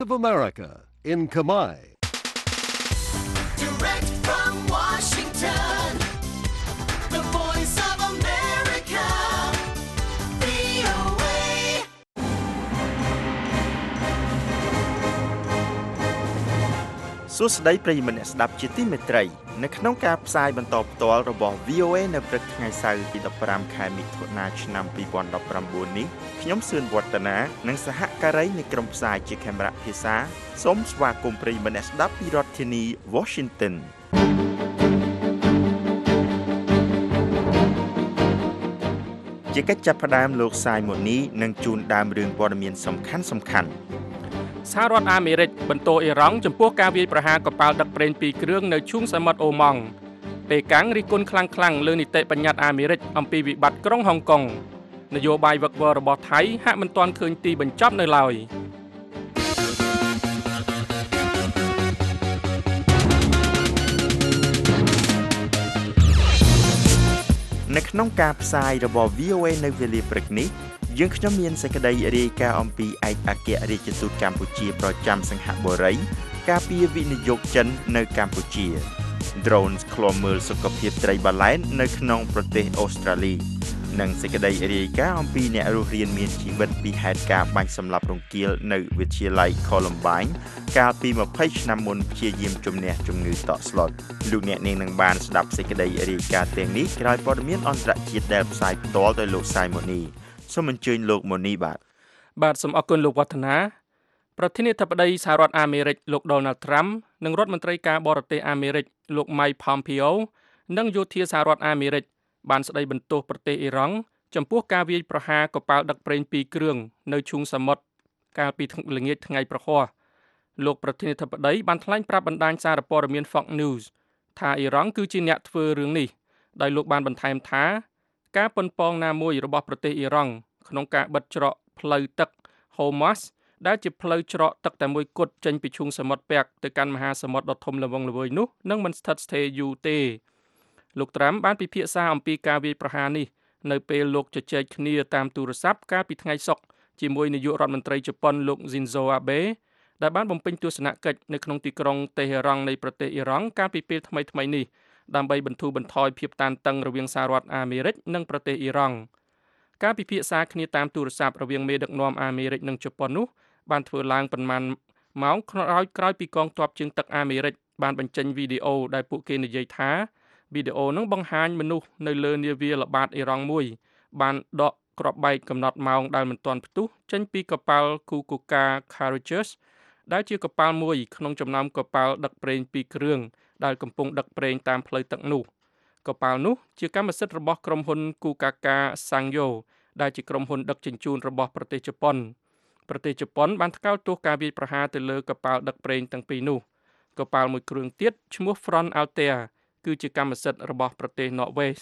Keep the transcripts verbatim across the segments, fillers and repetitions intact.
of America in Khmer. Direct from Washington, the voice of America, វី អូ เอសួស្តីប្រិយមិត្តអ្នកស្ដាប់ជាទីមេត្រីនៅក្នុងការផ្សាយបន្តផ្ទាល់របស់ វី អូ เอ នៅព្រឹកថ្ងៃសៅរ៍ទីដប់ប្រាំខែមិថុនាឆ្នាំពីរពាន់ដប់ប្រាំបួននេះខ្ញុំសឿនវឌ្ឍនានិងសហការីនៃក្រុមផ្សាយជាកាមេរ៉ាភាសាសូមស្វាគមន៍ប្រិយមិត្តអ្នកស្ដាប់ពីរដ្ឋធានី Washington ជាកិច្ចចាប់ផ្ដើមលោកសាយម៉ូនីនឹងជូនដើមរឿងព័ត៌មានសំខាន់សំខាន់សហរដ្ឋអាមេរិកបន្ទោអ៊ីរ៉ង់ចំពោះការវាយប្រហារកប៉ាល់ដឹកប្រេងពីរគ្រឿងនៅឈូងសមុទ្រអូម៉ង់ប៉េកាំងរិះគន់ខ្លាំងៗលើនីតិបញ្ញត្តិអាមេរិកអំពីវិបត្តិក្រុងហុងកុងនយោបាយវឹកវររបស់ថៃហាក់មិនទាន់ឃើញទីបញ្ចប់នៅឡើយនៅក្នុងការផ្សាយរបស់ វី អូ เอ នៅវេលាព្រឹកនេះយើងខ្ញុំមានសេចក្តីរាយការណ៍អំពីឯកអគ្គរដ្ឋទូតកម្ពុជាប្រចាំសិង្ហបុរីការពារវិនិយោគចិននៅកម្ពុជា Drone ឃ្លាំមើលសុខភាពត្រីបាឡែននៅក្នុងប្រទេសអូស្ត្រាលីនិងសេចក្តីរាយការណ៍អំពីអ្នករស់រានមានជីវិតពីហេតុការណ៍បាញ់សម្លាប់រង្គាលនៅវិទ្យាល័យ Columbine កាលពីម្ភៃឆ្នាំមុនព្យាយាមជំនះជំងឺតក់ស្លុតលោកអ្នកនាងនឹងបានស្ដាប់សេចក្តីរាយការណ៍ទាំងនេះក្រោយព័ត៌មានអន្តរជាតិដែលផ្សាយផ្ទាល់ដោយលោកសាយម៉ូនីសូមអញ្ជើញលោកម៉ូនីបាទបាទសូមអរគុណលោកវឌ្ឍនាប្រធានាធិបតីសហរដ្ឋអាមេរិកលោក Donald Trump និងរដ្ឋមន្ត្រីការបរទេសអាមេរិកលោក Mike Pompeo និងយោធាសហរដ្ឋអាមេរិកបានស្ដីបន្ទោសប្រទេសអ៊ីរ៉ង់ចំពោះការវាយប្រហារកប៉ាល់ដឹកប្រេងពីរគ្រឿងនៅឈូងសមុទ្រកាលពីល្ងាចថ្ងៃប្រហ័សលោកប្រធានាធិបតីបានថ្លែងប្រាប់បណ្ដាញសារព័ត៌មាន Fox News ថាអ៊ីរ៉ង់គឺជាអ្នកធ្វើរឿងនេះដោយលោកបានបន្ថែមថាការប៉ុនប៉ងណាមួយរបស់ប្រទេសអ៊ីរ៉ង់ក្នុងការបិទច្រកផ្លូវទឹក Hormuz ដែលជាផ្លូវច្រកទឹកតែមួយគត់ចេញពីឈូងសមុទ្រពាក់ទៅកាន់មហាសមុទ្រដ៏ធំល្វឹងល្វើយនោះនឹងមិនស្ថិតស្ថេរយូរទេលោកត្រាំបានពិភាក្សាអំពីការវាយប្រហារនេះនៅពេលលោកជជែកគ្នាតាមទូរស័ព្ទកាលពីថ្ងៃសុក្រជាមួយនាយករដ្ឋមន្ត្រីជប៉ុនលោក Shinzo Abe ដែលបានបំពេញទស្សនកិច្ចនៅក្នុងទីក្រុងតេហេរ៉ង់នៃប្រទេសអ៊ីរ៉ង់កាលពីពេលថ្មីៗនេះដើម្បីបន្ធូរបន្ថយភាពតានតឹងរវាងសហរដ្ឋអាមេរិកនិងប្រទេសអ៊ីរ៉ង់ការពិភាក្សាគ្នាតាមទូរស័ព្ទរវាងមេដឹកនាំអាមេរិកនិងជប៉ុននោះបានធ្វើឡើងប៉ុន្មានម៉ោងក្រោយក្រោយពីកងទ័ពជើងទឹកអាមេរិកបានបញ្ចេញវីដេអូដែលពួកគេនិយាយថាវីដេអូនោះបង្ហាញមនុស្សនៅលើនាវាល្បាតអ៊ីរ៉ង់មួយបានដកគ្រាប់បែកកំណត់ម៉ោងដែលមិនទាន់ផ្ទុះចេញពីកប៉ាល់ Kukoka Courageous ដែលជាកប៉ាល់មួយក្នុងចំណោមកប៉ាល់ដឹកប្រេងពីរគ្រឿងដែលកំពុងដឹកប្រេងតាមផ្លូវទឹកនោះកប៉ាល់នោះជាកម្មសិទ្ធិរបស់ក្រុមហ៊ុន Kukaka Sangyo ដែលជាក្រុមហ៊ុនដឹកជញ្ជូនរបស់ប្រទេសជប៉ុនប្រទេសជប៉ុនបានថ្កោលទោសការវាយប្រហារទៅលើកប៉ាល់ដឹកប្រេងទាំងពីរនោះកប៉ាល់មួយគ្រឿងទៀតឈ្មោះ Front Altair គឺជាកម្មសិទ្ធិរបស់ប្រទេសន័រវេស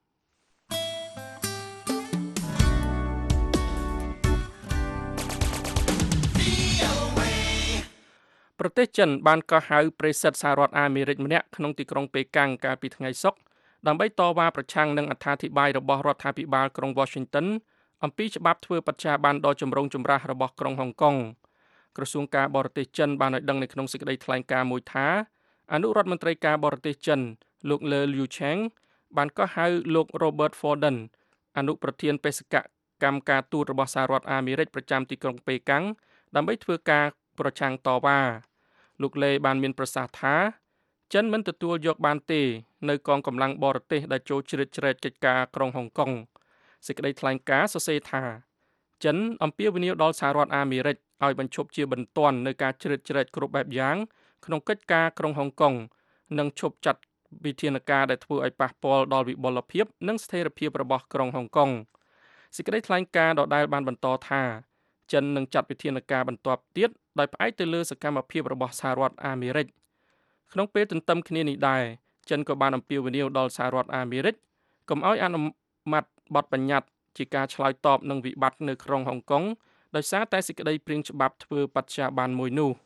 ប្រទេសចិនបានកោះហៅប្រេសិតសហរដ្ឋអាមេរិកម្នាក់ក្នុងទីក្រុងប៉េកាំងកាលពីថ្ងៃសុក្រដើម្បីតវ៉ាប្រឆាំងនឹងអត្ថាធិប្បាយរបស់រដ្ឋាភិបាលក្រុង Washington អំពីច្បាប់ធ្វើបច្ចាប័នដ៏ចម្រូងចម្រាសរបស់ក្រុងហុងកុងក្រសួងការបរទេសចិនបានឲ្យដឹងនៅក្នុងសេចក្តីថ្លែងការណ៍មួយថាអនុរដ្ឋមន្ត្រីការបរទេសចិនលោកលើ Liu Cheng បានកោះហៅលោក Robert Forden អនុប្រធានបេសកកម្មការទូតរបស់សហរដ្ឋអាមេរិកប្រចាំទីក្រុងប៉េកាំងដើម្បីធ្វើការប្រឆាំងតវ៉ាលោកលេបានមានប្រសាសន៍ថាចិនមិនទទួលយកបានទេនៅកងកម្លាំងបរទេសដែលចូលជ្រៀតជ្រែកកិច្ចការក្រុងហុងកុងសេចក្តីថ្លែងការណ៍សរសេរថាចិនអំពាវនាវដល់សហរដ្ឋអាមេរិកឲ្យបញ្ឈប់ជាបន្ទាន់នៅការជ្រៀតជ្រែកគ្រប់បែបយ៉ាងក្នុងកិច្ចការក្រុងហុងកុងនិងឈប់ចាត់វិធានការដែលធ្វើឲ្យប៉ះពាល់ដល់វិបុលភាពនិងស្ថិរភាពរបស់ក្រុងហុងកុងសេចក្តីថ្លែងការណ៍ដដែលបានបន្តថាចិននឹងចាត់វិធានការបន្ទាប់ទៀតដោយផ្អែកទៅលើសកម្មភាពរបស់សហរដ្ឋអាមេរិកក្នុងពេលទន្ទឹមគ្នានេះដែរចិនក៏បានអំពាវនាវដល់សហរដ្ឋអាមេរិកកុំឲ្យអនុម័តបទបញ្ញត្តិជាការឆ្លើយតបនឹងវិបត្តិនៅក្រុងហុងកុងដោយសារតែសេចក្តីព្រាងច្បាប់ធ្វើបច្ចាប័នមួយនោះ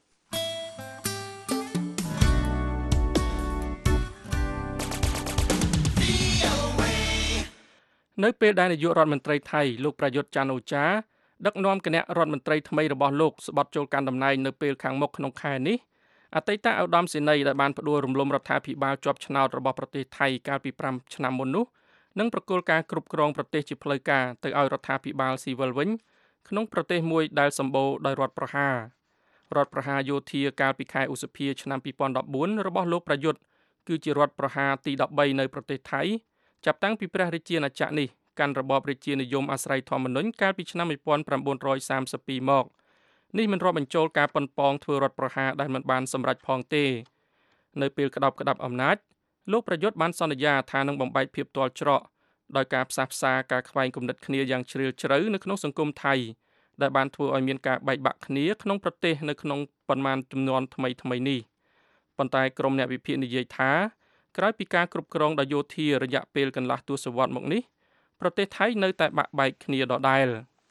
នៅពេលដែលនាយករដ្ឋមន្ត្រីថៃលោកប្រយុទ្ធច័ន្ទអូចាដឹកនាំគណៈរដ្ឋមន្ត្រីថ្មីរបស់លោកស្បត់ចូលកាន់តំណែងនៅពេលខាងមុខក្នុងខែនេះអតីតឧត្តមសេនីយ៍ដែលបានផ្ដួលរំលំរដ្ឋាភិបាលជាប់ឆ្នោតរបស់ប្រទេសថៃកាលពីប្រាំឆ្នាំមុននោះនឹងប្រគល់ការគ្រប់គ្រងប្រទេសជាផ្លូវការទៅឲ្យរដ្ឋាភិបាលស៊ីវិលវិញក្នុងប្រទេសមួយដែលសម្បូរដោយរដ្ឋប្រហាររដ្ឋប្រហារយោធាកាលពីខែឧសភាឆ្នាំពីរពាន់ដប់បួនរបស់លោកប្រយុទ្ធគឺជារដ្ឋប្រហារទីដប់បីនៅប្រទេសថៃចាប់តាំងពីព្រះរាជាណាចក្រនេះកាន់របបរាជានិយមអាស្រ័យធម្មនុញ្ញកាលពីឆ្នាំ១៩សាមសិបពីរមកនេះមិនរាប់បញ្ចូលការប៉ុនប៉ងធ្វើរដ្ឋប្រហារដែលមិនបានសម្រេចផងទេនៅពេលក្តោបក្តាប់អំណាចលោកប្រយុទ្ធបានសន្យាថានឹងបំបែកភាពទាល់ច្រកដោយការផ្សះផ្សាការខ្វែងគំនិតគ្នាយ៉ាងជ្រាលជ្រៅនៅក្នុងសង្គមថៃដែលបានធ្វើឲ្យមានការបែកបាក់គ្នាក្នុងប្រទេសនៅក្នុងប៉ុន្មានចំនួនថ្មីថ្មីនេះប៉ុន្តែក្រុមអ្នកវិភាគនិយាយថាក្រោយពីការគ្រប់គ្រងដោយយោធារយៈពេលកន្លះទសវត្សរ៍មកនេះប្រទេសថៃនៅតែបាក់បែកគ្នាដដែល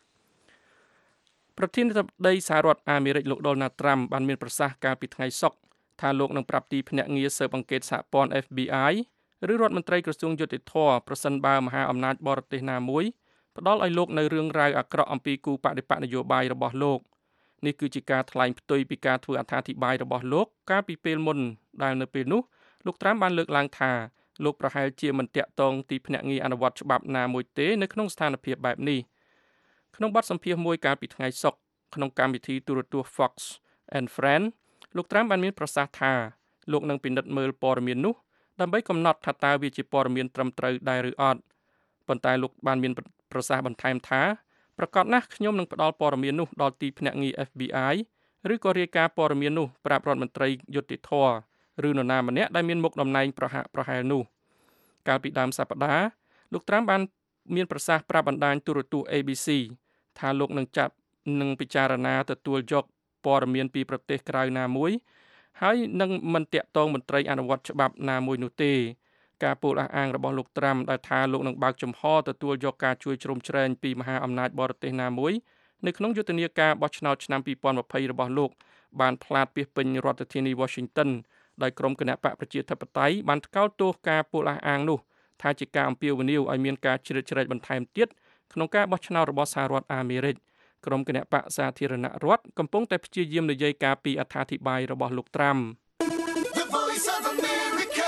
ប្រធានាធិបតីសហរដ្ឋអាមេរិកលោក Donald Trump បានមានប្រសាសន៍កាលពីថ្ងៃសុក្រថាលោកនឹងប្រាប់ទីភ្នាក់ងារស៊ើបអង្កេតសហព័ន្ធ F B I ឬរដ្ឋមន្ត្រីក្រសួងយុតិធធម៌ប្រសិនបើមហាអំណាចបរទេសណាមួយផ្ដល់ឲ្យលោកនៅរឿងរ៉ាវអាក្រក់អំពីគូបដិបកនយោបាយរបស់លោកនេះគឺជាការថ្លែងផ្ទុយពីការធ្វើអត្ថាធិប្បាយរបស់លោកកាលពីពេលមុនដែលនៅពេលនោះលោកត្រាំបានលើកឡើងថាលោកប្រហែលជាមិនតាក់ទងទីភ្នាក់ងារអនុវត្តច្បាប់ណាមួយទេនៅក្នុងស្ថានភាពបែបនេះក្នុងបទសម្ភាសន៍មួយកាលពីថ្ងៃសុក្រក្នុងកម្មវិធីទូរទស្សន៍ Fox and Friends លោកត្រាំបានមានប្រសាសន៍ថាលោកនឹងពិនិត្យមើលព័ត៌មាននោះដើម្បីកំណត់ថាតើវាជាព័ត៌មានត្រឹមត្រូវដែរឬអត់ប៉ុន្តែលោកបានមានប្រសាសន៍បន្ថែមថាប្រកាសណាស់ខ្ញុំនឹងផ្ដល់ព័ត៌មាននោះដល់ទីភ្នាក់ងារ F B I ឬក៏រាយការណ៍ព័ត៌មាននោះប្រាប់រដ្ឋមន្ត្រីយុតិធធម៌ឬនរណាម្នាក់ដែលមានមុខតំណែងប្រហាក់ប្រហែលនោះកាលពីដើមសប្តាហ៍លោកត្រាំបានមានប្រសាសន៍ប្រាប់បណ្ដាញទូរទស្សន៍ A B C ថាលោកនឹងចាត់នឹងពិចារណាទទួលយកព័ត៌មានពីប្រទេសក្រៅណាមួយហើយនឹងមិនតាក់ទងមន្ត្រីអនុវត្តច្បាប់ណាមួយនោះទេការពោលអះអាងរបស់លោកត្រាំដែលថាលោកនឹងបើកចំហទទួលយកការជួយជ្រោមជ្រែងពីមហាអំណាចបរទេសណាមួយនៅក្នុងយុទ្ធនាការបោះឆ្នោតឆ្នាំពីរពាន់ម្ភៃរបស់លោកបានផ្លាតពាសពេញរដ្ឋធានី Washington ដោយក្រុមគណបកប្រជាធិបតេយ្យបានថ្កោលទោសការពោលអះអាងនោះថាជាការអំពាវនាវឲ្យមានការជ្រៀតជ្រែកបន្ថែមទៀតក្នុងការបោះឆ្នោតរបស់សហរដ្ឋអាមេរិកក្រុមគណបកសាធារណរដ្ឋកំពុងតែព្យាយាមនិយាយការពីអត្ថាធិប្បាយរបស់លោកត្រាំ The Voice of America,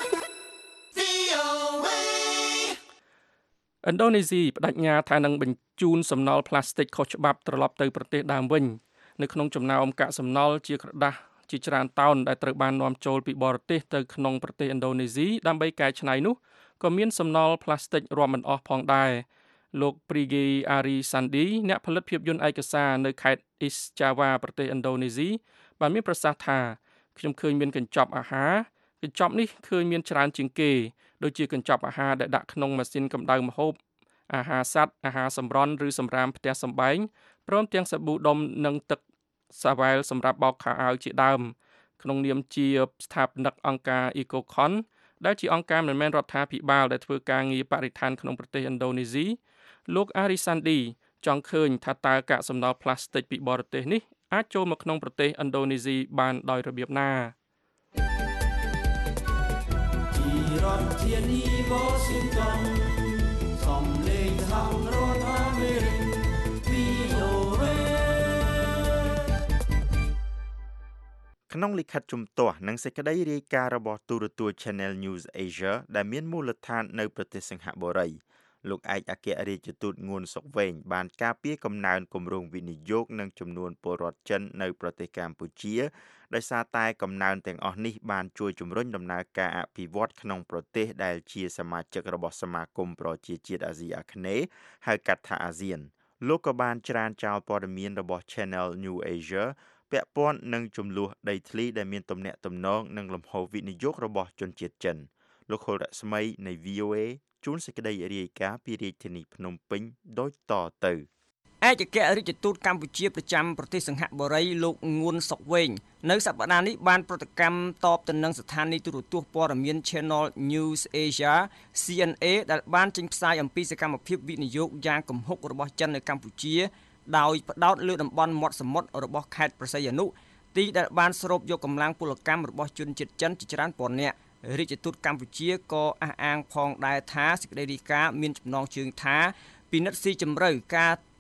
V O A ឥណ្ឌូនេស៊ីបដិញ្ញាថានឹងបញ្ជូនសំណល់ផ្លាស្ទិកខុសច្បាប់ត្រឡប់ទៅប្រទេសដើមវិញនៅក្នុងចំណោមកាកសំណល់ជាក្រដាសជាច្រើនតោនដែលត្រូវបាននាំចូលពីបរទេសទៅក្នុងប្រទេសឥណ្ឌូនេស៊ីដើម្បីកែច្នៃនោះក៏មានសំណល់ផ្លាស្ទិករាប់មិនអស់ផងដែរលោក Prigi Arisandi អ្នកផលិតភាពយន្តឯកសារនៅខេត្ត East Java ប្រទេសឥណ្ឌូនេស៊ីបានមានប្រសាសន៍ថាខ្ញុំឃើញមានកញ្ចប់អាហារកញ្ចប់នេះឃើញមានច្រើនជាងគេដូចជាកញ្ចប់អាហារដែលដាក់ក្នុងម៉ាស៊ីនកម្ដៅម្ហូបអាហារសត្វអាហារសម្រន់ឬសម្រាមផ្ទះសម្បែងព្រមទាំងសាប៊ូដុំនិងទឹកសាវ៉ែលសម្រាប់បោកខោអាវជាដើមក្នុងនាមជាស្ថាបនិកអង្គការ EcoCon ដែលជាអង្គការមិនមែនរដ្ឋាភិបាលដែលធ្វើការងារបរិស្ថានក្នុងប្រទេសឥណ្ឌូនេស៊ីលោក Arisandi ចង់ឃើញថាតើកាកសំណល់ផ្លាស្ទិកពីបរទេសនេះអាចចូលមកក្នុងប្រទេសឥណ្ឌូនេស៊ីបានដោយរបៀបណាពីរដ្ឋធានី Washington សំឡេងសហរដ្ឋអាមេរិក V O A ក្នុងលិខិតជំទាស់និងសេចក្តីរាយការណ៍របស់ទូរទស្សន៍ Channel News Asia ដែលមានមូលដ្ឋាននៅប្រទេសសិង្ហបុរីលោកឯកអគ្គរដ្ឋទូតងួនសុកវែងបានការពារកំណើនគម្រោងវិនិយោគនិងចំនួនពលរដ្ឋចិននៅប្រទេសកម្ពុជាដោយសារតែកំណើនទាំងអស់នេះបានជួយជំរុញដំណើរការអភិវឌ្ឍក្នុងប្រទេសដែលជាសមាជិករបស់សមាគមប្រជាជាតិអាស៊ីអាគ្នេយ៍ហៅកាត់ថាអាស៊ានលោកក៏បានច្រានចោលព័ត៌មានរបស់ Channel New Asia ពាក់ព័ន្ធនឹងចំនួនដីធ្លីដែលមានទំនាក់ទំនងនឹងលំហូរវិនិយោគរបស់ជនជាតិចិនលោកហុលរស្មីនៃ V O A ជួនសេចក្តីរាយការណ៍ពីរាជធានីភ្នំពេញដូចតទៅឯកអគ្គរដ្ឋទូតកម្ពុជាប្រចាំប្រទេសសិង្ហបុរីលោកងួនសុកវែងនៅសប្តាហ៍នេះបានប្រតិកម្មតបទៅនឹងស្ថានីយទូរទស្សន៍ព័ត៌មាន Channel News Asia C N A ដែលបានចេញផ្សាយអំពីសកម្មភាពវិនិយោគយ៉ាងគំហុករបស់ចិននៅកម្ពុជាដោយផ្ដោតលើតំបន់មាត់សមុទ្ររបស់ខេត្តព្រះសីហនុទីដែលបានស្រូបយកកម្លាំងពលកម្មរបស់ជនជាតិចិនជាច្រើនពាន់នាក់រាជទូតកម្ពុជាក៏អះអាងផងដែរថាសេចក្តីរាយការណ៍មានចំណងជើងថាពិនិត្យស៊ីជម្រៅការទូត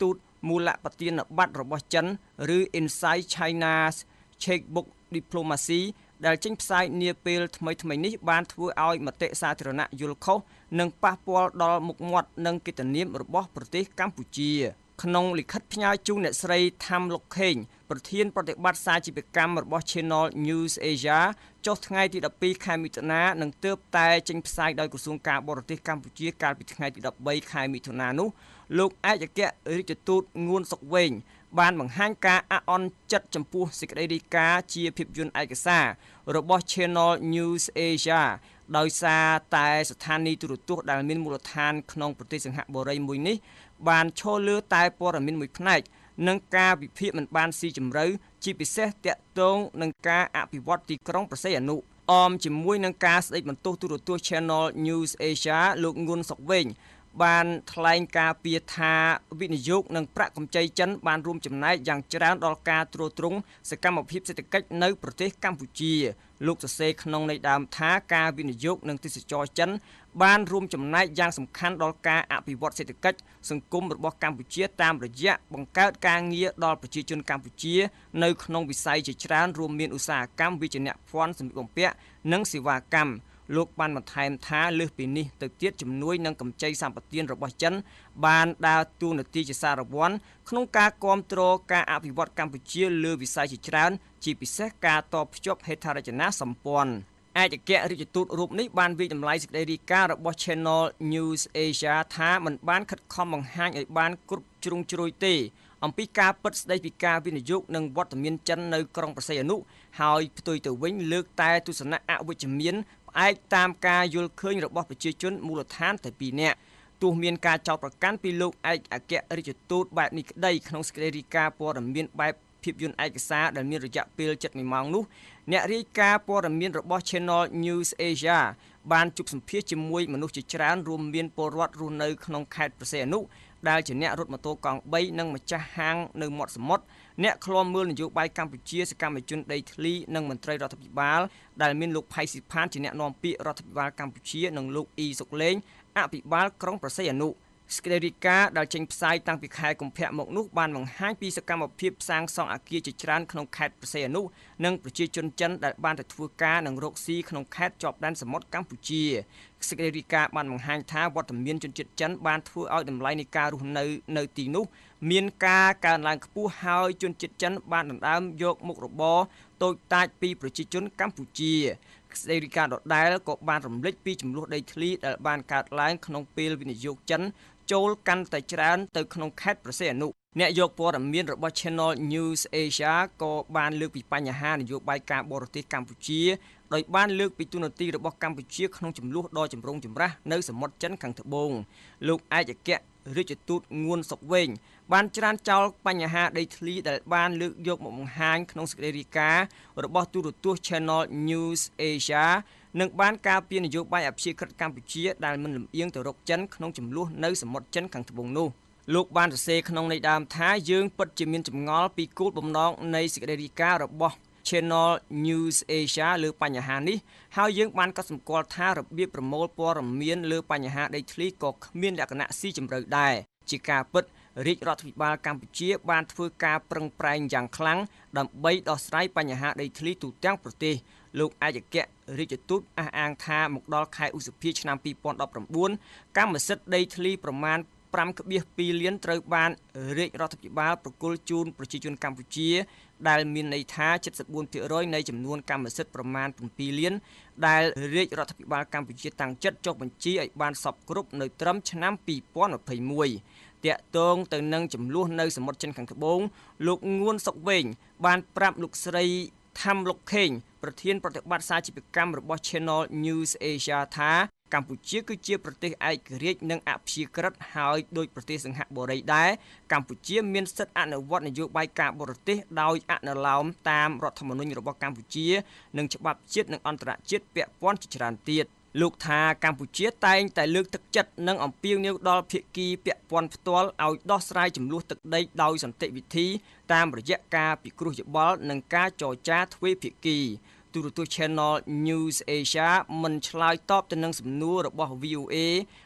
មូលបទានបត្ររបស់ចិនឬ Inside China's Checkbook Diplomacy ដែលចេញផ្សាយនាពេលថ្មីៗនេះបានធ្វើឲ្យមតិសាធារណៈយល់ខុសនិងប៉ះពាល់ដល់មុខមាត់និងកិត្តិនាមរបស់ប្រទេសកម្ពុជាក្នុងលិខិតផ្ញើជូនអ្នកស្រីថាំលុកខេងប្រធានប្រតិបត្តិសាជីវកម្មរបស់ Channel News Asia ចុះថ្ងៃទីដប់ពីរខែមិថុនានឹងទើបតែចេញផ្សាយដោយក្រសួងការបរទេសកម្ពុជាកាលពីថ្ងៃទីដប់បីខែមិថុនានោះលោកឯកអគ្គរដ្ឋទូតងួនសុកវែងបានបង្ហាញការអអន់ចិត្តចំពោះសេចក្តីរាយការណ៍ជាភាពយន្តឯកសាររបស់ Channel News Asia ដោយសារតែស្ថានីយទូរទស្សន៍ដែលមានមូលដ្ឋានក្នុងប្រទេសសិង្ហបុរីមួយនេះបានឈរលើតែព័ត៌មានមួយផ្នែកនិងការវិភាគមិនបានស៊ីជម្រៅជាពិសេសតាក់ទងនឹងការអភិវឌ្ឍទីក្រុងព្រះសីហនុអមជាមួយនឹងការស្ដីបន្ទោសទូរទស្សន៍ Channel News Asia លោកងួនសុកវែងបានថ្លែងការពីថាវិនិយោគនិងប្រាក់កម្ចីចិនបានរួមចំណែកយ៉ាងច្រើនដល់ការទ្រទ្រង់សកម្មភាពសេដ្ឋកិច្ចនៅប្រទេសកម្ពុជាលោកសរសេរក្នុងន័យដើមថាការវិនិយោគនិងទេសចរចិនបានរួមចំណែកយ៉ាងសំខាន់ដល់ការអភិវឌ្ឍសេដ្ឋកិច្ចសង្គមរបស់កម្ពុជាតាមរយៈបង្កើតការងារដល់ប្រជាជនកម្ពុជានៅក្នុងវិស័យជាច្រើនរួមមានឧស្សាហកម្មវិជ្ជាភ័ណ្ឌសម្លៀកបំពាក់និងសេវាកម្មលោកបានបន្ថែមថាលើសពីនេះទៅទៀតជំនួយនិងកម្ចីសម្បទានរបស់ចិនបានដើរតួនាទីជាសារព័ន្ធក្នុងការគាំទ្រការអភិវឌ្ឍកម្ពុជាលើវិស័យជាច្រើនជាពិសេសការតភ្ជាប់ហេដ្ឋារចនាសម្ព័ន្ធឯកអគ្គរដ្ឋទូតរូបនេះបានវិតម្លៃសេចក្តីរាយការណ៍របស់ Channel News Asia ថាមិនបានខិតខំបង្ហាញឲ្យបានគ្រប់ជ្រុងជ្រោយទេអំពីការពិតស្ដីពីការវិនិយោគនិងវត្តមានចិននៅក្រុងព្រះសីហនុហើយផ្ទុយទៅវិញលើកតែទស្សនៈអវិជ្ជមានផ្អែកតាមការយល់ឃើញរបស់ប្រជាជនមូលដ្ឋានតែពីរនាក់ទោះមានការចោទប្រកាន់ពីលោកឯកអគ្គរដ្ឋទូតបែបនេះក្តីក្នុងសេចក្តីរាយការណ៍ព័ត៌មានបែបភាពយន្តឯកសារដែលមានរយៈពេលជិតមួយម៉ោងនោះអ្នករាយការណ៍ព័ត៌មានរបស់ Channel News Asia បានជួបសម្ភាសជាមួយមនុស្សជាច្រើនរួមមានពលរដ្ឋរស់នៅក្នុងខេត្តព្រះសីហនុដែលជាអ្នករត់ម៉ូតូកង់បីនិងម្ចាស់ហាងនៅមាត់សមុទ្រអ្នកឃ្លាំមើលនយោបាយកម្ពុជាសកម្មជនដីធ្លីនិងមន្ត្រីរដ្ឋាភិបាលដែលមានលោកផៃស៊ីផានជាអ្នកនាំពាក្យរដ្ឋាភិបាលកម្ពុជានិងលោកអ៊ីសុកលេងអភិបាលក្រុងព្រះសីហនុសេចក្តីរាយការណ៍ដែលចេញផ្សាយតាំងពីខែកុម្ភៈមកនោះបានបង្ហាញពីសកម្មភាពសាងសង់អគារជាច្រើនក្នុងខេត្តព្រះសីហនុនិងប្រជាជនចិនដែលបានទៅធ្វើការនិងរកស៊ីក្នុងខេត្តជាប់ដែនសមុទ្រកម្ពុជាសេចក្តីរាយការណ៍បានបង្ហាញថាវត្តមានជនជាតិចិនបានធ្វើឲ្យតម្លៃនៃការរស់នៅនៅទីនោះមានការកើនឡើងខ្ពស់ហើយជនជាតិចិនបានដណ្ដើមយកមុខរបរតូចតាចពីប្រជាជនកម្ពុជាសេចក្តីរាយការណ៍ដដែលក៏បានរំលេចពីចំនួនដីធ្លីដែលបានកើតឡើងក្នុងពេលវិនិយោគចិនចូលកាន់តែច្រើនទៅក្នុងខេត្តព្រះសីហនុអ្នកយកព័ត៌មានរបស់ Channel News Asia ក៏បានលើកពីបញ្ហានយោបាយការបរទេសកម្ពុជាដោយបានលើកពីទូនាទីរបស់កម្ពុជាក្នុងចំនួនដ៏ចម្រូងចម្រាសនៅសមុទ្រចិនខាងត្បូងលោកឯកអគ្គរដ្ឋទូតងួនសុកវែងបានច្រានចោលបញ្ហាដីធ្លីដែលបានលើកយកមកបង្ហាញក្នុងសេចក្តីរាយការណ៍របស់ទូរទស្សន៍ Channel News Asia និងបានការពារនយោបាយអព្យាក្រឹតកម្ពុជាដែលមិនលំអៀងទៅរកចិនក្នុងចំនួននៅសមុទ្រចិនខាងត្បូងនោះលោកបានសរសេរក្នុងន័យដើមថាយើងពិតជាមានចម្ងល់ពីគោលបំណងនៃសេចក្តីរាយការណ៍របស់ Channel News Asia លើបញ្ហានេះហើយយើងបានកត់សម្គាល់ថារបៀបប្រមូលព័ត៌មានលើបញ្ហាដីធ្លីក៏គ្មានលក្ខណៈស៊ីជម្រៅដែរជាការពិតរាជរដ្ឋាភិបាលកម្ពុជាបានធ្វើការប្រឹងប្រែងយ៉ាងខ្លាំងដើម្បីដោះស្រាយបញ្ហាដីធ្លីទូទាំងប្រទេសលោកឯកអគ្គរដ្ឋទូតអះអាងថាមកដល់ខែឧសភាឆ្នាំពីរពាន់ដប់ប្រាំបួនកម្មសិទ្ធិដីធ្លីប្រមាណប្រាំដប់ពីរលានត្រូវបានរាជរដ្ឋាភិបាលប្រគល់ជូនប្រជាជនកម្ពុជាដែលមានន័យថា ជិតសិបបួនភាគរយ នៃចំនួនកម្មសិទ្ធិប្រមាណប្រាំពីរលានដែលរាជរដ្ឋាភិបាលកម្ពុជាតាំងចិត្តចុះបញ្ជីឲ្យបានសព្វគ្រប់នៅត្រឹមឆ្នាំពីរពាន់ម្ភៃមួយតាក់ទងទៅនឹងចំនួននៅសមុទ្រចិនខាងត្បូងលោកងួនសុកវែងបានប្រាប់លោកស្រីថាំលុកខេងប្រធានប្រតិបត្តិសាជីវកម្មរបស់ Channel News Asia ថាកម្ពុជាគឺជាប្រទេសឯករាជ្យនិងអព្យាក្រឹតហើយដោយប្រទេសសិង្ហបុរីដែរកម្ពុជាមានសិទ្ធិអនុវត្តនយោបាយការបរទេសដោយអនុលោមតាមរដ្ឋធម្មនុញ្ញរបស់កម្ពុជានិងច្បាប់ជាតិនិងអន្តរជាតិពាក់ព័ន្ធជាច្រើនទៀតលោកថាកម្ពុជាតែងតែលើកទឹកចិត្តនិងអំពាវនាវដល់ភាគីពាក់ព័ន្ធផ្ទាល់ឲ្យដោះស្រាយចំនួនទឹកដីដោយសន្តិវិធីតាមរយៈការពិគ្រោះយោបល់និងការចរចាទ្វេភាគីទូរទស្សន៍ Channel News Asia មិនឆ្លើយតបទៅនឹងសំណួររបស់ វី អូ เอ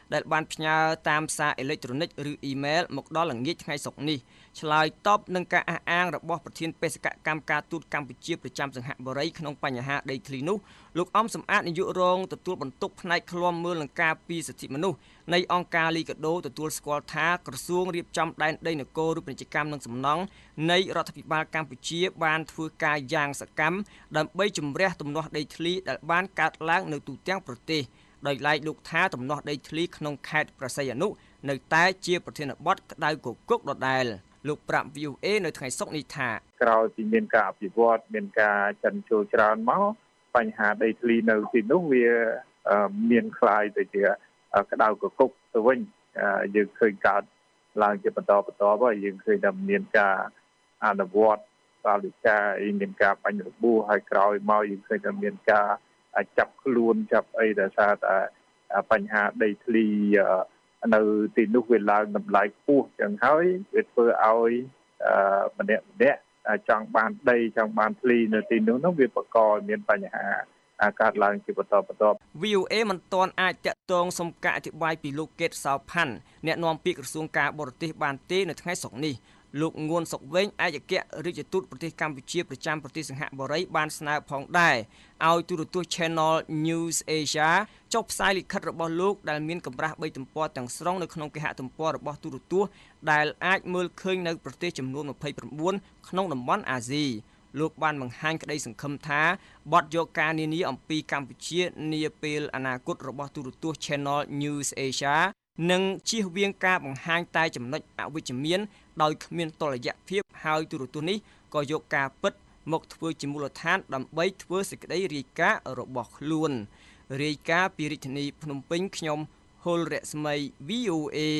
ដែលបានផ្ញើតាមសារអេឡិចត្រូនិកឬអ៊ីមែលមកដល់ល្ងាចថ្ងៃសុក្រនេះឆ្លើយតបនឹងការអះអាងរបស់ប្រធានបេសកកម្មការទូតកម្ពុជាប្រចាំសង្ហបុរីក្នុងបញ្ហាដីធ្លីនោះលោកអំសំអាតនាយករងទទួលបន្ទុកផ្នែកឃ្លាំមើលនឹងការពីសិទ្ធិមនុស្សនៃអង្គការលីកាដូទទួលស្គាល់ថាក្រសួងរៀបចំដែនដីនគររូបនីយកម្មនិងសំណង់នៃរដ្ឋាភិបាលកម្ពុជាបានធ្វើការយ៉ាងសកម្មដើម្បីជំរះទំនាស់ដីធ្លីដែលបានកើតឡើងនៅទូទាំងប្រទេសដោយឡែកលោកថាទំនាស់ដីធ្លីក្នុងខេត្តប្រស័យអនុនៅតែជាប្រធានបទក្តៅគគុកដដែលលោកប្រាប់ วี អូ เอ នៅថ្ងៃសុក្រនេះថាក្រោយពីមានការអភិវឌ្ឍមានការចិនចូលច្រើនមកបញ្ហាដីធ្លីនៅទីនោះវាមានคล้ายទៅជាក្តៅគគុកទៅវិញយើងឃើញកើតឡើងជាបន្តបន្ទាប់ហើយយើងឃើញថាមានការអនុវត្តសាលិកាមានការបញ្ញរបួសហើយក្រោយមកយើងឃើញថាមានការចាប់ខ្លួនចាប់អីដែលសារតែបញ្ហាដីធ្លីនៅទីនោះវាឡើងតម្លៃខ្ពស់ចឹងហើយវាធ្វើឲ្យម្នាក់ម្នាក់ចង់បានដីចង់បានធ្លីនៅទីនោះនោះវាបង្កឲ្យមានបញ្ហាកើតឡើងជាបន្តបន្ទាប់วี អូ เอ មិនទាន់អាចតាក់ទងសុំការអធិប្បាយពីលោកកេតសោផាន់អ្នកនាំពាក្យក្រសួងការបរទេសបានទេនៅថ្ងៃសុក្រនេះលោកងួនសុកវែងឯកអគ្គរដ្ឋទូតប្រទេសកម្ពុជាប្រចាំប្រទេសសង្ហបុរីបានស្នើផងដែរឲ្យទូរទស្សន៍ Channel News Asia ចុះផ្សាយលិខិតរបស់លោកដែលមានកម្រាស់បីទំព័រទាំងស្រុងនៅក្នុងគេហទំព័ររបស់ទូរទស្សន៍ដែលអាចមើលឃើញនៅប្រទេសចំនួនម្ភៃប្រាំបួនក្នុងតំបន់អាស៊ីលោកបានបង្ហាញក្តីសង្ឃឹមថាបទយកការនានាអំពីកម្ពុជានាពេលអនាគតរបស់ទូរទស្សន៍ Channel News Asia និងជៀសវាងការបង្ហាញតែចំណុចអវិជ្ជមានដោយគ្មានតុល្យភាពហើយទូរទស្សន៍នេះក៏យកការពិតមកធ្វើជាមូលដ្ឋានដើម្បីធ្វើសេចក្តីរាយការណ៍របស់ខ្លួនរាយការណ៍ពីរាជធានីភ្នំពេញខ្ញុំហុលរស្មី วี អូ เอ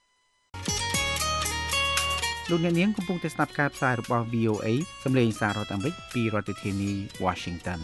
លោកអ្នកនាងកំពុងតែស្ដាប់ការផ្សាយរបស់ วี អូ เอ សម្លេងសាររដ្ឋអាមេរិកពីរដ្ឋធានី Washington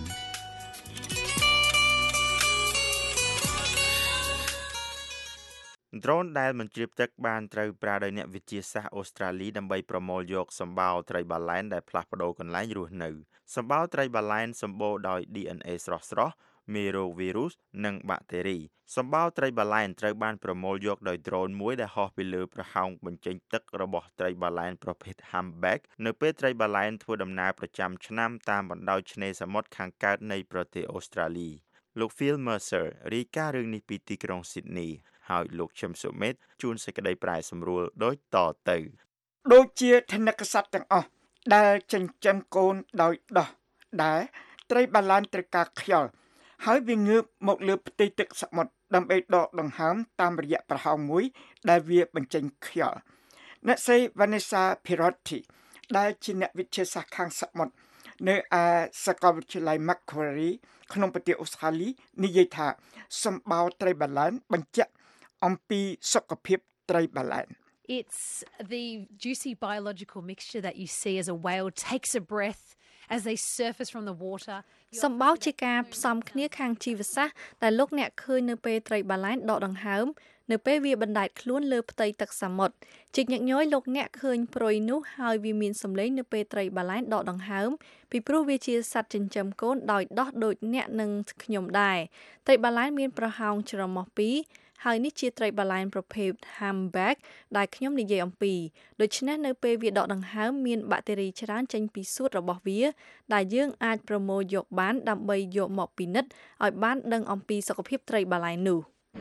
Drone ដែលមិនជ្រាបទឹកបានត្រូវប្រើដោយអ្នកវិទ្យាសាស្ត្រអូស្ត្រាលីដើម្បីប្រមូលយកសម្បោរត្រីបាឡែនដែលផ្លាស់ប្ដូរកន្លែងរស់នៅសម្បោរត្រីបាឡែនសម្បូរដោយ ឌី អិន เอ ស្រស់ៗមេរោគវីរុសនិងបាក់តេរីសម្បោរត្រីបាឡែនត្រូវបានប្រមូលយកដោយ drone មួយដែលហោះពីលើប្រហោងបញ្ចេញទឹករបស់ត្រីបាឡែនប្រភេទ Humpback នៅពេលត្រីបាឡែនធ្វើដំណើរប្រចាំឆ្នាំតាមបណ្ដោយឆ្នេរសមុទ្រខាងកើតនៃប្រទេសអូស្ត្រាលីលោក Phil Mercer រាយការណ៍រឿងនេះពីទីក្រុង Sydneyហើយលោកឈឹមសុមេតជួនសេចក្តីប្រែសម្រួលដូចតទៅដូចជាធនក្សត្រទាំងអស់ដែលចិញ្ចឹមកូនដោយដោះដែលត្រីបាឡែនត្រូវការខ្យល់ហើយវាងើបមកលើផ្ទៃទឹកសមុទ្រដើម្បីដកដង្ហើមតាមរយៈប្រហោងមួយដែលវាបញ្ចេញខ្យល់អ្នកស្រី Vanessa Pirotti ដែលជាអ្នកវិទ្យាសាស្ត្រខាងសមុទ្រនៅឯសាកលវិទ្យាល័យ Macquarie ក្នុងប្រទេសអូស្ត្រាលីនិយាយថាសម្បោរត្រីបាឡែនបញ្ជាក់អំពីសុខភាពត្រីបាឡែន It's the juicy biological mixture that you see as a whale takes a breath as they surface from the water សម្បោរជាការផ្សំគ្នាខាងជីវសាស្ត្រដែលលោកអ្នកឃើញនៅពេលត្រីបាឡែនដកដង្ហើមនៅពេលវាបណ្ដែតខ្លួនលើផ្ទៃទឹកសមុទ្រជាញឹកញយលោកអ្នកឃើញព្រុយនោះហើយវាមានសម្លេងនៅពេលត្រីបាឡែនដកដង្ហើមពីព្រោះវាជាសត្វចិញ្ចឹមកូនដោយដោះដូចអ្នកនិងខ្ញុំដែរត្រីបាឡែនមានប្រហោងច្រមុះពីរហើយនេះជាត្រីបាឡែនប្រភេទ Humpback ដែលខ្ញុំនិយាយអំពីដូច្នេះនៅពេលវាដកដង្ហើមមានបាក់តេរីច្រើនចេញពីសួតរបស់វាដែលយើងអាចប្រមូលយកបានដើម្បីយកមកពិនិត្យឲ្យបានដឹងអំពីសុខភាពត្រីបាឡែននោះ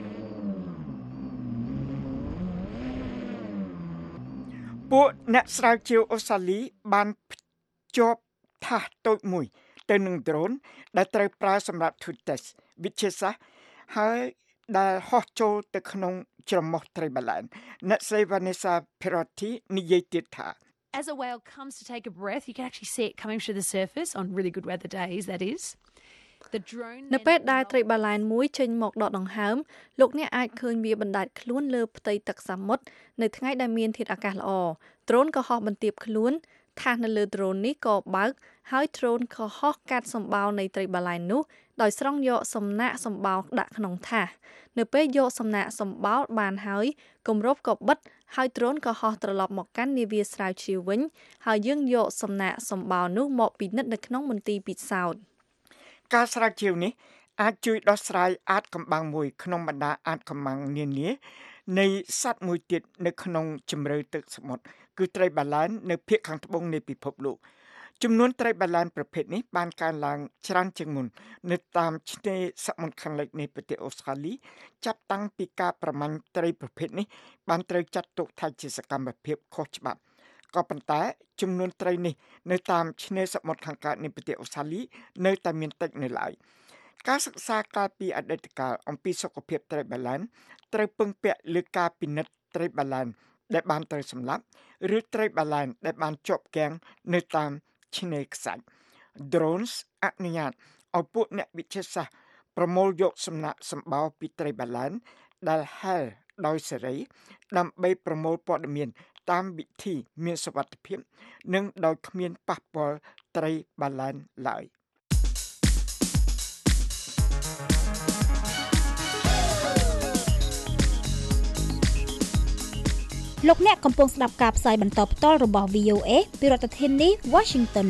ពួកអ្នកស្រាវជ្រាវអូស្ត្រាលីបានភ្ជាប់ថាសតូចមួយទៅនឹង drone ដែលត្រូវប្រើសម្រាប់ធ្វើ test វិទ្យាសាស្ត្រហើយដែលហោះចូលទៅក្នុងច្រមុះត្រីបាឡែនអ្នកស្រី Vanessa Pirotti និយាយទៀតថា As a whale comes to take a breath you can actually see it coming to the surface on really good weather days that is the drone នៅពេលដែលត្រីបាឡែនមួយចេញមកដកដង្ហើមលោកអ្នកអាចឃើញវាបណ្ដែតខ្លួនលើផ្ទៃទឹកសមុទ្រនៅថ្ងៃដែលមានធាតុអាកាសល្អ drone ក៏ហោះបន្ទាបខ្លួនថាសនៅលើ drone នេះក៏បើកហើយ drone ក៏ហោះកាត់សម្បោរនៃត្រីបាឡែននោះដោយស្រង់យកសំណាក់សម្បោរដាក់ក្នុងថាសនៅពេលយកសំណាក់សម្បោរបានហើយគម្របក៏បិទហើយ drone ក៏ហោះត្រឡប់មកកាន់នាវាស្រាវជ្រាវវិញហើយយើងយកសំណាក់សម្បោរនោះមកពិនិត្យនៅក្នុងមន្ទីរពិសោធន៍ការស្រាវជ្រាវនេះអាចជួយដោះស្រាយអាតកម្បាំងមួយក្នុងបណ្ដាអាតកម្បាំងនានានៃសត្វមួយទៀតនៅក្នុងជម្រៅទឹកសមុទ្រគឺត្រីបាឡែននៅភាគខាងត្បូងនៃពិភពលោកចំនួនត្រីបាឡែនប្រភេទនេះបានកើនឡើងច្រើនជាងមុននៅតាមឆ្នេរសមុទ្រខាងលិចនៃប្រទេសអូស្ត្រាលីចាប់តាំងពីការប្រមាញ់ត្រីប្រភេទនេះបានត្រូវចាត់ទុកថាជាសកម្មភាពខុសច្បាប់ក៏ប៉ុន្តែចំនួនត្រីនេះនៅតាមឆ្នេរសមុទ្រខាងកើតនៃប្រទេសអូស្ត្រាលីនៅតែមានតិចនៅឡើយការសិក្សាកាលពីអតីតកាលអំពីសុខភាពត្រីបាឡែនត្រូវពឹងពាក់លើការពិនិត្យត្រីបាឡែនដែលបានត្រូវសម្លាប់ឬត្រីបាឡែនដែលបានជាប់គាំងនៅតាមឆ្នេរខ្សាច់ Drones អនុញ្ញាតឲ្យពួកអ្នកវិទ្យាសាស្ត្រប្រមូលយកសំណាក់សម្បោរពីត្រីបាឡែនដែលហែលដោយសេរីដើម្បីប្រមូលព័ត៌មានតាមវិធីមានសុវត្ថិភាពនិងដោយគ្មានប៉ះពាល់ត្រីបាឡែនឡើយលោកអ្នកកំពុងស្ដាប់ការផ្សាយបន្តផ្ទាល់របស់ វី អូ เอ ពីរដ្ឋធានី Washington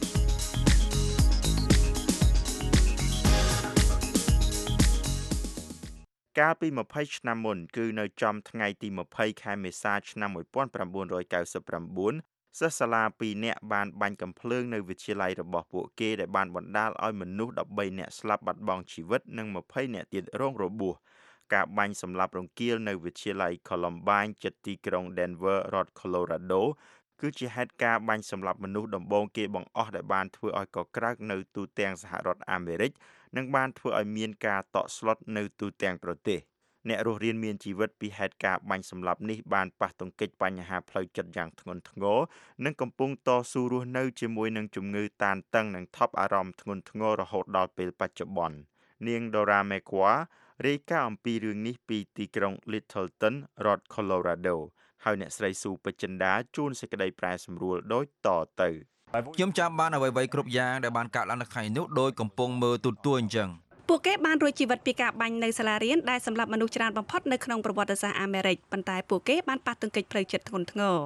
កាលពីម្ភៃឆ្នាំមុនគឺនៅចំថ្ងៃទីម្ភៃខែមេសាឆ្នាំmột nghìn chín trăm chín mươi chínសិស្សសាលាពីរនាក់បានបាញ់កាំភ្លើងនៅវិទ្យាល័យរបស់ពួកគេដែលបានបណ្ដាលឲ្យមនុស្ស13នាក់ស្លាប់បាត់បង់ជីវិតនិង20នាក់ទៀតរងរបួសការបាញ់សម្លាប់រង្គាលនៅវិទ្យាល័យ Columbine ជិតទីក្រុង Denver រដ្ឋ Colorado គឺជាហេតុការណ៍បាញ់សម្លាប់មនុស្សដំបូងគេបង្អស់ដែលបានធ្វើឲ្យកក្រើកនៅទូទាំងសហរដ្ឋអាមេរិកនិងបានធ្វើឲ្យមានការតក់ស្លុតនៅទូទាំងប្រទេសអ្នករស់រានមានជីវិតពីហេតុការណ៍បាញ់សម្លាប់នេះបានប៉ះទង្គិចបញ្ហាផ្លូវចិត្តយ៉ាងធ្ងន់ធ្ងរនិងកំពុងតស៊ូរស់នៅជាមួយនឹងជំងឺតានតឹងនិងថប់អារម្មណ៍ធ្ងន់ធ្ងររហូតដល់ពេលបច្ចុប្បន្ននាង Dora McQuarrie រាយការណ៍អំពីរឿងនេះពីទីក្រុង Littleton រដ្ឋ Colorado ហើយអ្នកស្រីស៊ូពេជ្រចិន្តាជួនសេចក្តីប្រែសម្រួលដូចតទៅខ្ញុំចាំបានអ្វីៗគ្រប់យ៉ាងដែលបានកើតឡើងនៅថ្ងៃនោះដោយកំពុងមើលទូរទស្សន៍អញ្ចឹងពួកគេបានរួចជីវិតពីការបាញ់នៅសាលារៀនដែលសម្លាប់មនុស្សច្រើនបំផុតនៅក្នុងប្រវត្តិសាស្ត្រអាមេរិកប៉ុន្តែពួកគេបានប៉ះទង្គិចផ្លូវចិត្តធ្ងន់ធ្ងរ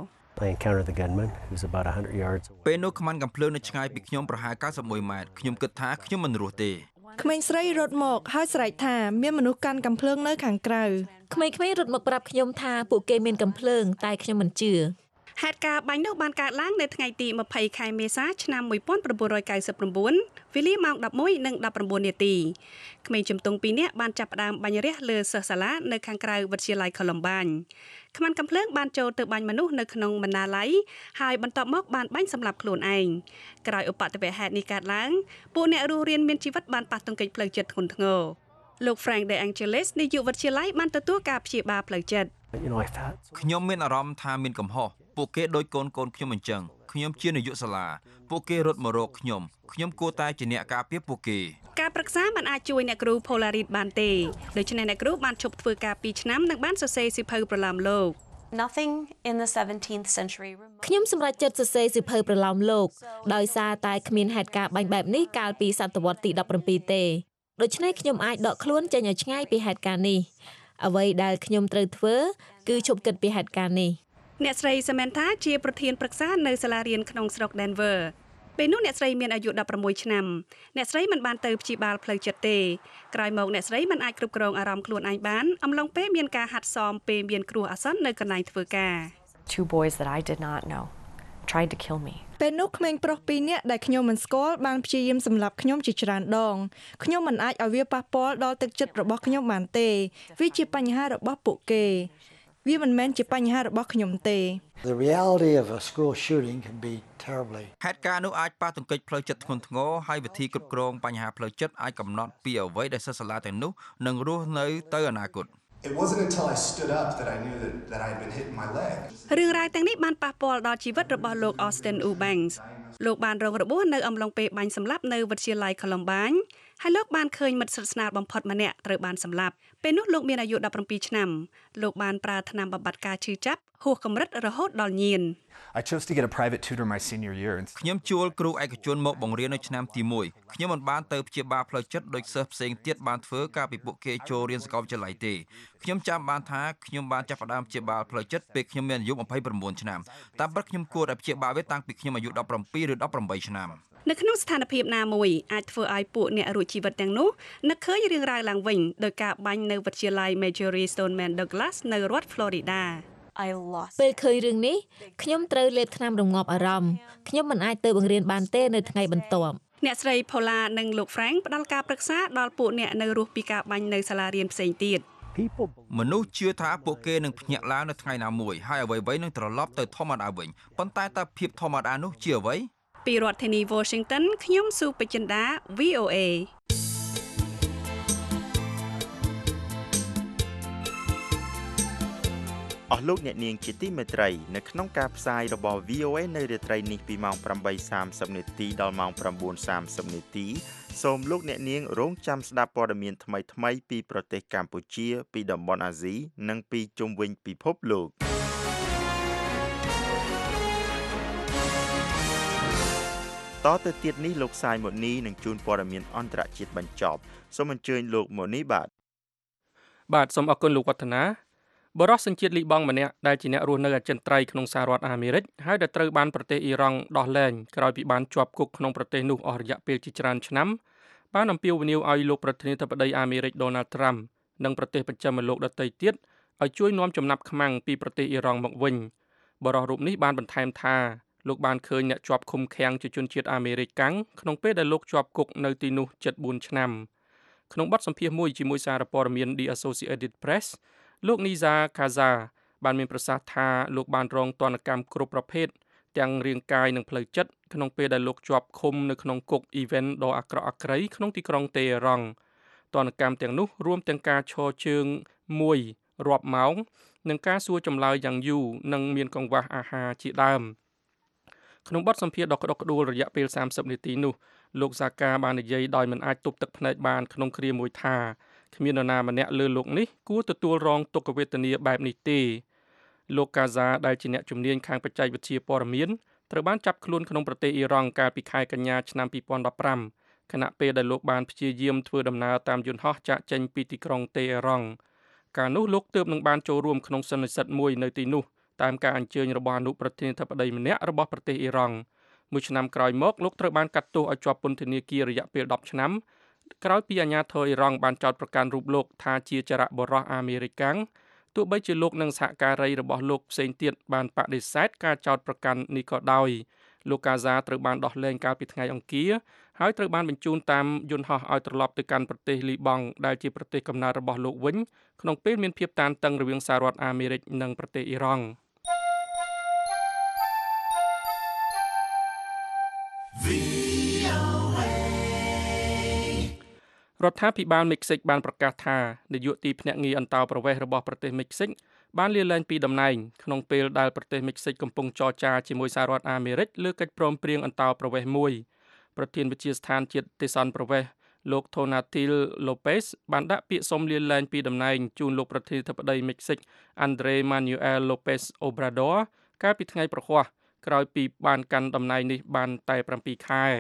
ពេលនោះខ្មាន់កាំភ្លើងនៅឆ្ងាយពីខ្ញុំប្រហែល91ម៉ែត្រខ្ញុំគិតថាខ្ញុំមិនរស់ទេក្មេងស្រីរត់មកហើយស្រែកថាមានមនុស្សកាន់កាំភ្លើងនៅខាងក្រៅក្មេងៗរត់មកប្រាប់ខ្ញុំថាពួកគេមានកាំភ្លើងតែខ្ញុំមិនជឿហេតុការណ៍បាញ់នោះបានកើតឡើងនៅថ្ងៃទី20ខែមេសាឆ្នាំmột nghìn chín trăm chín mươi chínវេលាម៉ោងelevenនិងnineteenនាទីក្មេងជំទង់ពីរនាក់បានចាប់ផ្ដើមបាញ់រះលើសិស្សសាលានៅខាងក្រៅវិទ្យាល័យ Columbine ខ្មាន់កាំភ្លើងបានចូលទៅបាញ់មនុស្សនៅក្នុងបណ្ណាល័យហើយបន្ទាប់មកបានបាញ់សម្លាប់ខ្លួនឯងក្រោយឧបទ្ទវហេតុនេះកើតឡើងពួកអ្នករស់រានមានជីវិតបានប៉ះទង្គិចផ្លូវចិត្តធ្ងន់ធ្ងរលោក Frank De Angelis នាយកវិទ្យាល័យបានទទួលការព្យាបាលផ្លូវចិត្តខ្ញុំមានអារម្មណ៍ថាមានកំហុសពួកគេដូចកូនកូនខ្ញុំអញ្ចឹងខ្ញុំជានាយកសាលាពួកគេរត់មករកខ្ញុំខ្ញុំគួរតែជាអ្នកការពារពួកគេការប្រឹក្សាមិនអាចជួយអ្នកគ្រូ Polaris បានទេដូច្នេះអ្នកគ្រូបានឈប់ធ្វើការពីរឆ្នាំនិងបានសរសេរសៀវភៅប្រឡោមលោក Nothing in the seventeenth century ខ្ញុំសម្រេចចិត្តសរសេរសៀវភៅប្រឡោមលោកដោយសារតែគ្មានហេតុការណ៍បាញ់បែបនេះកាលពីសតវត្សទីseventeenទេដូច្នេះខ្ញុំអាចដកខ្លួនចេញឲ្យឆ្ងាយពីហេតុការណ៍នេះអ្វីដែលខ្ញុំត្រូវធ្វើគឺឈប់គិតពីហេតុការណ៍នេះអ្នកស្រី Samantha ជាប្រធានប្រឹក្សានៅសាលារៀនក្នុងស្រុក Denver ពេលនោះអ្នកស្រីមានអាយុsixteenឆ្នាំអ្នកស្រីមិនបានទៅព្យាបាលផ្លូវចិត្តទេក្រោយមកអ្នកស្រីមិនអាចគ្រប់គ្រងអារម្មណ៍ខ្លួនឯងបានអំឡុងពេលមានការហាត់សមពេលមានគ្រោះអាសន្ននៅកន្លែងធ្វើការ Two boys that I did not know tried to kill me ពេលនោះក្មេងប្រុសពីរនាក់ដែលខ្ញុំមិនស្គាល់បានព្យាយាមសម្លាប់ខ្ញុំជាច្រើនដងខ្ញុំមិនអាចឲ្យវាប៉ះពាល់ដល់ទឹកចិត្តរបស់ខ្ញុំបានទេវាជាបញ្ហារបស់ពួកគេវាមិនមែនជាបញ្ហារបស់ខ្ញុំទេ The reality of a school shooting can be terribly ហេតុការណ៍នោះអាចប៉ះទង្គិចផ្លូវចិត្តធ្ងន់ធ្ងរហើយវិធីគ្រប់គ្រងបញ្ហាផ្លូវចិត្តអាចកំណត់ពីអ្វីដែលសិស្សសាលាទាំងនោះនឹងរស់នៅទៅអនាគត It wasn't until I stood up that I knew that that I had been hit in my leg. រឿងរ៉ាវទាំងនេះបានប៉ះពាល់ដល់ជីវិតរបស់លោក Austin Eubanks លោកបានរងរបួសនៅអំឡុងពេលបាញ់សម្លាប់នៅវិទ្យាល័យ Columbine ហើយលោកបានឃើញមិត្តស្និទ្ធស្នាលបំផុតម្នាក់ត្រូវបានសម្លាប់ពេលនោះលោកមានអាយុseventeenឆ្នាំលោកបានប្រើថ្នាំបំបាត់ការឈឺចាប់ហួសកម្រិតរហូតដល់ញៀន I chose to get a private tutor my senior year. ខ្ញុំជួលគ្រូឯកជនមកបង្រៀននៅឆ្នាំទីoneខ្ញុំមិនបានទៅព្យាបាលផ្លូវចិត្តដោយសិស្សផ្សេងទៀតបានធ្វើកាលពីពួកគេចូលរៀនសាកលវិទ្យាល័យទេខ្ញុំចាំបានថាខ្ញុំបានចាប់ផ្ដើមព្យាបាលផ្លូវចិត្តពេលខ្ញុំមានអាយុtwenty-nineឆ្នាំតាមពិតខ្ញុំគួរតែព្យាបាលវាតាំងពីខ្ញុំអាយុseventeenឬeighteenឆ្នាំនៅក្នុងស្ថានភាពណាមួយអាចធ្វើឲ្យពួកអ្នករួចជីវិតទាំងនោះនឹកឃើញរឿងរ៉ាវឡើងវិញដោយការបាញ់នៅវិទ្យាល័យ Marjory Stoneman Douglas នៅរដ្ឋ Florida I lost ពេលឃើញរឿងនេះខ្ញុំត្រូវលេបថ្នាំរងាប់អារម្មណ៍ខ្ញុំមិនអាចទៅបង្រៀនបានទេនៅថ្ងៃបន្ទាប់អ្នកស្រី Paula និងលោក Frank ផ្ដល់ការប្រឹក្សាដល់ពួកអ្នកនៅរស់ពីការបាញ់នៅសាលារៀនផ្សេងទៀតមនុស្សជឿថាពួកគេនឹងភ្ញាក់ឡើងនៅថ្ងៃណាមួយហើយអ្វីៗនឹងត្រឡប់ទៅធម្មតាវិញប៉ុន្តែតើភាពធម្មតានោះជាអ្វីពីរដ្ឋធានី Washington ខ្ញុំស៊ូពេជ្រចិន្តា V O A អស់លោកអ្នកនាងជាទីមេត្រីនៅក្នុងការផ្សាយរបស់ V O A នៅរាត្រីនេះពីម៉ោង ប្រាំបីសាមសិប នាទីដល់ម៉ោង ប្រាំបួនសាមសិប នាទីសូមលោកអ្នកនាងរងចាំស្ដាប់ព័ត៌មានថ្មីៗពីប្រទេសកម្ពុជាពីតំបន់អាស៊ីនិងពីជុំវិញពិភពលោកតទៅទៀតនេះលោកសាយម៉ូនីនឹងជូនព័ត៌មានអន្តរជាតិបញ្ចប់សូមអញ្ជើញលោកម៉ូនីបាទបាទសូមអរគុណលោកវឌ្ឍនាបរិសុទ្ធសញ្ជាតិលីបង់ម្នាក់ដែលជាអ្នករស់នៅអចិន្ត្រៃយ៍ក្នុងសហរដ្ឋអាមេរិកហើយដែលត្រូវបានប្រទេសអ៊ីរ៉ង់ដោះលែងក្រោយពីបានជាប់គុកក្នុងប្រទេសនោះអស់រយៈពេលជាច្រើនឆ្នាំបានអំពាវនាវឲ្យលោកប្រធានាធិបតីអាមេរិក Donald Trump និងប្រទេសប្រចាំលោកដទៃទៀតឲ្យជួយនាំចំណាប់ខ្មាំងពីប្រទេសអ៊ីរ៉ង់មកវិញបរិសុទ្ធរូបនេះបានបន្ថែមថាលោកបានឃើញអ្នកជាប់ឃុំឃាំងជាជនជាតិអាមេរិកកាំងក្នុងពេលដែលលោកជាប់គុកនៅទីនោះជិតបួនឆ្នាំក្នុងបទសម្ភាសន៍មួយជាមួយសារព័ត៌មាន The Associated Press លោកនីសាកាហ្សាបានមានប្រសាសន៍ថាលោកបានរងទណ្ឌកម្មគ្រប់ប្រភេទទាំងរាងកាយនិងផ្លូវចិត្តក្នុងពេលដែលលោកជាប់ឃុំនៅក្នុងគុក Event ដ៏អាក្រក់អាក្រៃក្នុងទីក្រុងតេហេរ៉ង់ទណ្ឌកម្មទាំងនោះរួមទាំងការឈរជើងមួយរាប់ម៉ោងនិងការសួរចម្លើយយ៉ាងយូរនិងមានកង្វះអាហារជាដើមក្នុងបទសម្ភាសន៍ដ៏ក្តុកក្តួលរយៈពេលសាមសិបនាទីនោះលោកសាកាបាននិយាយដោយមិនអាចទប់ទឹកភ្នែកបានក្នុងគ្រាមួយថាគ្មាននរណាម្នាក់លើលោកនេះគួរទទួលរងទុក្ខវេទនាបែបនេះទេលោកកាហ្សាដែលជាអ្នកជំនាញខាងបច្ចេកវិទ្យាព័ត៌មានត្រូវបានចាប់ខ្លួនក្នុងប្រទេសអ៊ីរ៉ង់កាលពីខែកញ្ញាឆ្នាំពីរពាន់ដប់ប្រាំខណៈពេលដែលលោកបានព្យាយាមធ្វើដំណើរតាមយន្តហោះចាកចេញពីទីក្រុងតេហេរ៉ង់កាលនោះលោកទើបនឹងបានចូលរួមក្នុងសន្និសីទមួយនៅទីនោះតាមការអញ្ជើញរបស់អនុប្រធានាធិបតីម្នាក់របស់ប្រទេសអ៊ីរ៉ង់មួយឆ្នាំក្រោយមកលោកត្រូវបានកាត់ទោសឲ្យជាប់ពន្ធនាគាររយៈពេលដប់ឆ្នាំក្រោយពីអាជ្ញាធរអ៊ីរ៉ង់បានចោទប្រកាន់រូបលោកថាជាចរៈបរោះអាមេរិកកាំងទោះបីជាលោកនិងសហការីរបស់លោកផ្សេងទៀតបានបដិសេធការចោទប្រកាន់នេះក៏ដោយលោកកាហ្សាត្រូវបានដោះលែងកាលពីថ្ងៃអង្គារហើយត្រូវបានបញ្ជូនតាមយន្តហោះឲ្យត្រឡប់ទៅកាន់ប្រទេសលីបង់ដែលជាប្រទេសកំណើតរបស់លោកវិញក្នុងពេលមានភាពតានតឹងរវាងសហរដ្ឋអាមេរិកនិងប្រទេសអ៊ីរ៉ង់រដ្ឋាភិបាលមិចស៊ិកបានប្រកាសថានាយកទីភ្នាក់ងារអន្តោប្រវេសន៍របស់ប្រទេសមិចស៊ិកបានលាលែងពីតំណែងក្នុងពេលដែលប្រទេសមិចស៊ិកកំពុងចរចាជាមួយសហរដ្ឋអាមេរិកលើកិច្ចព្រមព្រៀងអន្តោប្រវេសន៍មួយប្រធានវិទ្យាស្ថានជាតិទេសន្តប្រវេសន៍លោក Tonatil Lopez បានដាក់ពាក្យសុំលាលែងពីតំណែងជូនលោកប្រធានាធិបតីមិចស៊ិក Andrés Manuel López Obrador កាលពីថ្ងៃប្រហ័សក្រោយពីបានកាន់តំណែងនេះបានតែប្រាំពីរខែ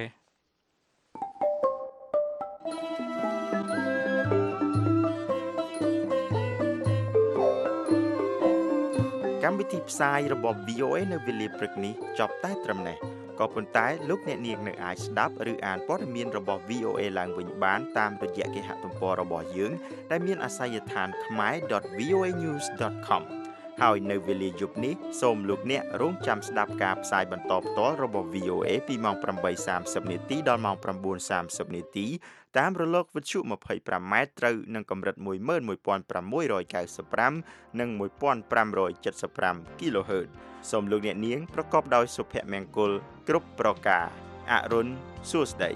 កម្មវិធីផ្សាយរបស់ V O A នៅវេលាព្រឹកនេះចប់តែត្រឹមនេះក៏ប៉ុន្តែលោកអ្នកនាងនៅអាចស្ដាប់ឬអានព័ត៌មានរបស់ V O A ឡើងវិញបានតាមរយៈគេហទំព័ររបស់យើងដែលមានអាសយដ្ឋាន khmer dot v o a news dot com ហើយនៅវេលាយប់នេះសូមលោកអ្នករងចាំស្ដាប់ការផ្សាយបន្តផ្ទាល់របស់ V O A ពីម៉ោងប្រាំបីសាមសិបនាទីដល់ម៉ោងប្រាំបួនសាមសិបនាទីតាមរលកវិទ្យុ ម្ភៃប្រាំម៉ែត្រត្រូវនឹងកម្រិត មួយម៉ឺនមួយពាន់ប្រាំមួយរយកៅសិបប្រាំ និង មួយពាន់ប្រាំរយចិតសិបប្រាំ គីឡូហឺតសូមលោកអ្នកនាងប្រកបដោយសុភមង្គលគ្រប់ប្រការអរុនសួស្តី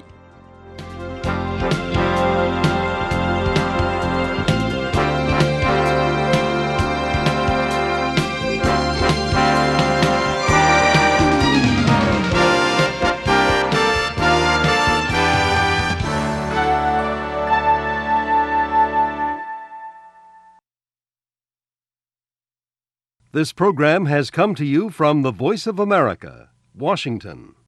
This program has come to you from the Voice of America, Washington.